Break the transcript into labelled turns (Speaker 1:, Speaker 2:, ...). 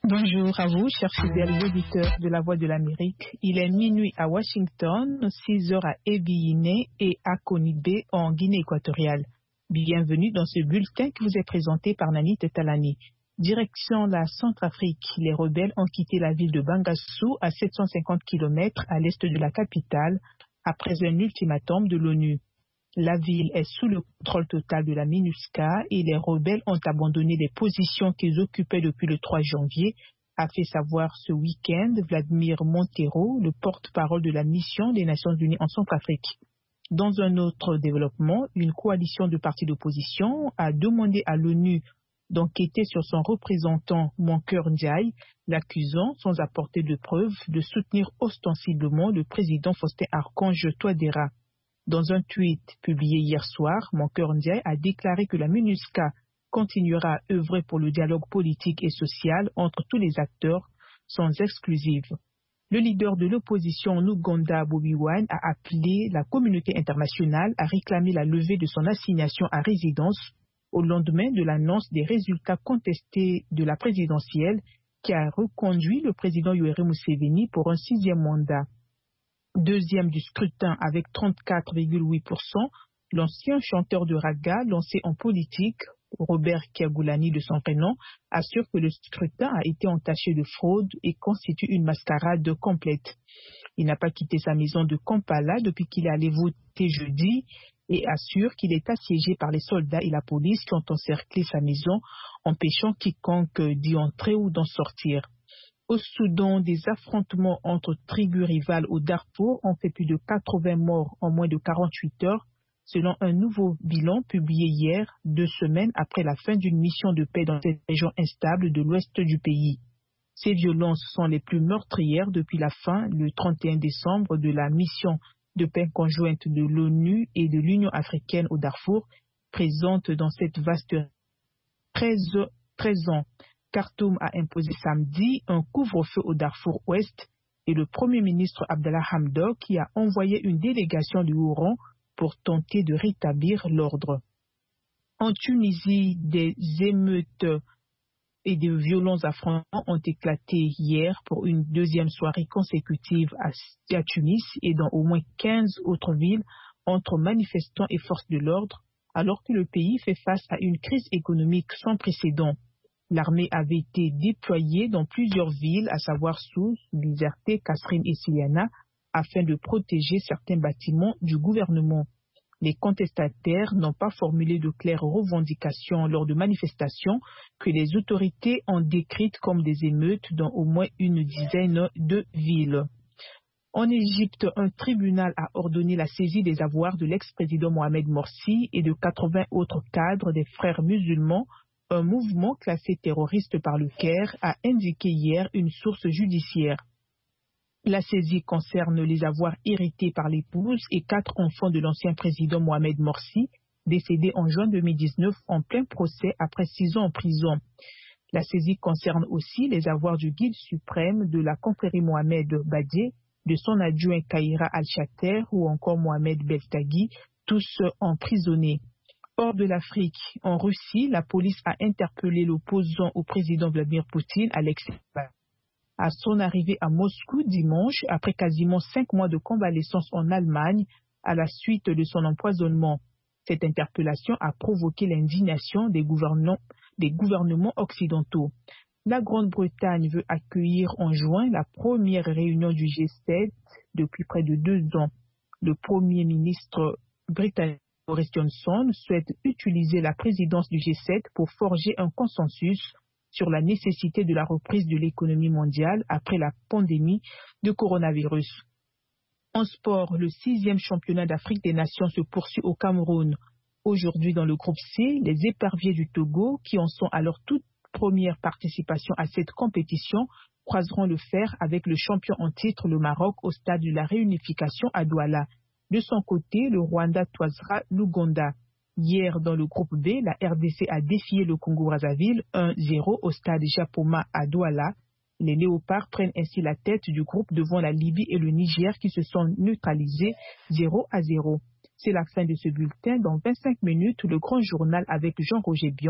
Speaker 1: Bonjour à vous, chers fidèles auditeurs de la Voix de l'Amérique. Il est minuit à Washington, 6 heures à Ebiyine et à Konibé en Guinée équatoriale. Bienvenue dans ce bulletin qui vous est présenté par Nanit Talani. Direction la Centrafrique, les rebelles ont quitté la ville de Bangassou à 750 km à l'est de la capitale après un ultimatum de l'ONU. La ville est sous le contrôle total de la MINUSCA et les rebelles ont abandonné les positions qu'ils occupaient depuis le 3 janvier, a fait savoir ce week-end Vladimir Montero, le porte-parole de la mission des Nations Unies en Centrafrique. Dans un autre développement, une coalition de partis d'opposition a demandé à l'ONU d'enquêter sur son représentant Mankeur Ndiaye, l'accusant, sans apporter de preuves, de soutenir ostensiblement le président Faustin Archange Touadéra. Dans un tweet publié hier soir, Mankeur Ndiaye a déclaré que la MINUSCA continuera à œuvrer pour le dialogue politique et social entre tous les acteurs, sans exclusive. Le leader de l'opposition en Ouganda, Bobi Wine, a appelé la communauté internationale à réclamer la levée de son assignation à résidence au lendemain de l'annonce des résultats contestés de la présidentielle qui a reconduit le président Yoweri Museveni pour un 6e mandat. Deuxième du scrutin avec 34,8%, l'ancien chanteur de raga lancé en politique, Robert Kyagulanyi de son prénom, assure que le scrutin a été entaché de fraude et constitue une mascarade complète. Il n'a pas quitté sa maison de Kampala depuis qu'il est allé voter jeudi et assure qu'il est assiégé par les soldats et la police qui ont encerclé sa maison, empêchant quiconque d'y entrer ou d'en sortir. Au Soudan, des affrontements entre tribus rivales au Darfour ont fait plus de 80 morts en moins de 48 heures, selon un nouveau bilan publié hier, 2 semaines après la fin d'une mission de paix dans cette région instable de l'ouest du pays. Ces violences sont les plus meurtrières depuis la fin, le 31 décembre, de la mission de paix conjointe de l'ONU et de l'Union africaine au Darfour, présente dans cette vaste 13 ans. Khartoum a imposé samedi un couvre-feu au Darfour Ouest et le Premier ministre Abdallah Hamdok qui a envoyé une délégation du haut rang pour tenter de rétablir l'ordre. En Tunisie, des émeutes et des violents affrontements ont éclaté hier pour une deuxième soirée consécutive à Tunis et dans au moins 15 autres villes entre manifestants et forces de l'ordre, alors que le pays fait face à une crise économique sans précédent. L'armée avait été déployée dans plusieurs villes, à savoir Sousse, Bizerte, Kasserine et Siliana, afin de protéger certains bâtiments du gouvernement. Les contestataires n'ont pas formulé de claires revendications lors de manifestations que les autorités ont décrites comme des émeutes dans au moins une dizaine de villes. En Égypte, un tribunal a ordonné la saisie des avoirs de l'ex-président Mohamed Morsi et de 80 autres cadres des Frères musulmans, un mouvement classé terroriste par le Caire, a indiqué hier une source judiciaire. La saisie concerne les avoirs hérités par l'épouse et 4 enfants de l'ancien président Mohamed Morsi, décédé en juin 2019 en plein procès après 6 ans en prison. La saisie concerne aussi les avoirs du guide suprême de la confrérie Mohamed Badié, de son adjoint Kaïra Al-Chater ou encore Mohamed Beltagui, tous emprisonnés. Hors de l'Afrique, en Russie, la police a interpellé l'opposant au président Vladimir Poutine, Alexei Navalny. À son arrivée à Moscou dimanche, après quasiment 5 mois de convalescence en Allemagne, à la suite de son empoisonnement. Cette interpellation a provoqué l'indignation des gouvernements occidentaux. La Grande-Bretagne veut accueillir en juin la première réunion du G7 depuis près de 2 ans. Le Premier ministre britannique Boris Johnson souhaite utiliser la présidence du G7 pour forger un consensus sur la nécessité de la reprise de l'économie mondiale après la pandémie de coronavirus. En sport, le 6e championnat d'Afrique des Nations se poursuit au Cameroun. Aujourd'hui, dans le groupe C, les éperviers du Togo, qui en sont à leur toute première participation à cette compétition, croiseront le fer avec le champion en titre, le Maroc, au stade de la réunification à Douala. De son côté, le Rwanda toisera l'Ouganda. Hier, dans le groupe B, la RDC a défié le Congo-Brazzaville 1-0 au stade Japoma à Douala. Les Léopards prennent ainsi la tête du groupe devant la Libye et le Niger qui se sont neutralisés 0-0. C'est la fin de ce bulletin. Dans 25 minutes, le grand journal avec Jean-Roger Bion.